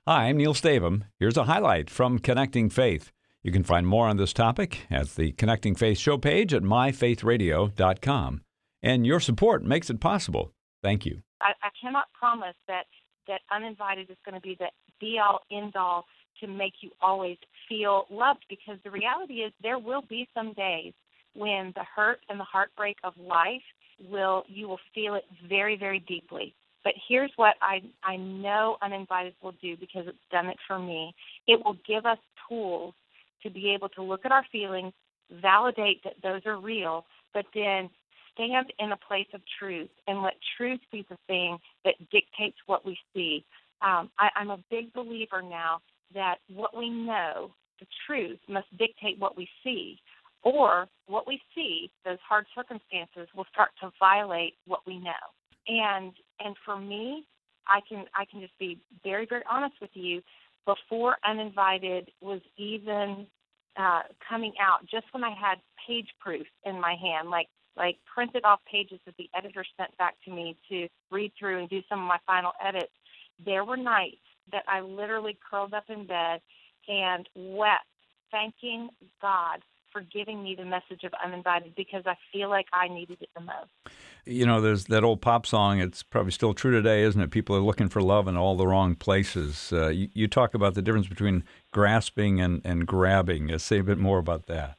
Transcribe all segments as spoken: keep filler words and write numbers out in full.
Hi, I'm Neil Stavum. Here's a highlight from Connecting Faith. You can find more on this topic at the Connecting Faith show page at my faith radio dot com. And your support makes it possible. Thank you. I, I cannot promise that, that Uninvited is going to be the be-all, end-all to make you always feel loved, because the reality is there will be some days when the hurt and the heartbreak of life will, you will feel it very, very deeply. But here's what I, I know Uninvited will do, because it's done it for me. It will give us tools to be able to look at our feelings, validate that those are real, but then stand in a place of truth and let truth be the thing that dictates what we see. Um, I, I'm a big believer now that what we know, the truth, must dictate what we see, or what we see, those hard circumstances, will start to violate what we know. And and for me, I can I can just be very, very honest with you. Before Uninvited was even uh, coming out, just when I had page proof in my hand, like like printed off pages that the editor sent back to me to read through and do some of my final edits, there were nights that I literally curled up in bed and wept, thanking God for giving me the message of Uninvited, because I feel like I needed it the most. You know, there's that old pop song. It's probably still true today, isn't it? People are looking for love in all the wrong places. Uh, you, you talk about the difference between grasping and, and grabbing. Uh, say a bit more about that.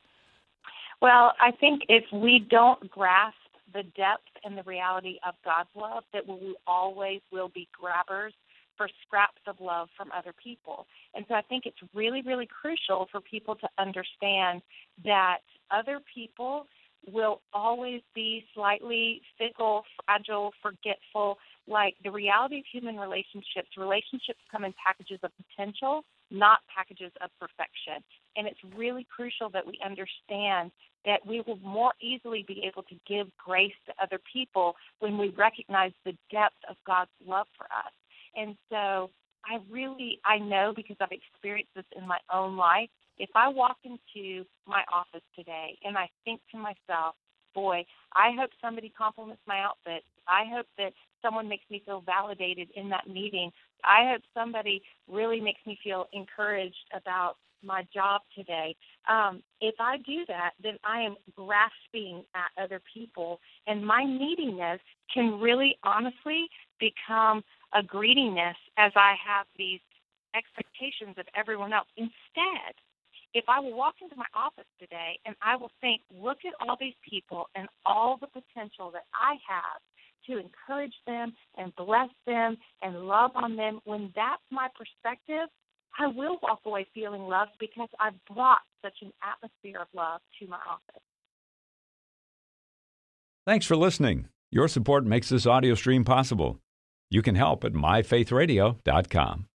Well, I think if we don't grasp the depth and the reality of God's love, that we always will be grabbers for scraps of love from other people. And so I think it's really, really crucial for people to understand that other people will always be slightly fickle, fragile, forgetful. Like, the reality of human relationships, relationships come in packages of potential, not packages of perfection. And it's really crucial that we understand that we will more easily be able to give grace to other people when we recognize the depth of God's love for us. And so I really, I know, because I've experienced this in my own life, if I walk into my office today and I think to myself, boy, I hope somebody compliments my outfit. I hope that someone makes me feel validated in that meeting. I hope somebody really makes me feel encouraged about my job today. Um, if I do that, then I am grasping at other people, and my neediness can really honestly become a greediness as I have these expectations of everyone else. Instead, if I will walk into my office today and I will think, look at all these people and all the potential that I have to encourage them and bless them and love on them, when that's my perspective, I will walk away feeling loved, because I've brought such an atmosphere of love to my office. Thanks for listening. Your support makes this audio stream possible. You can help at my faith radio dot com.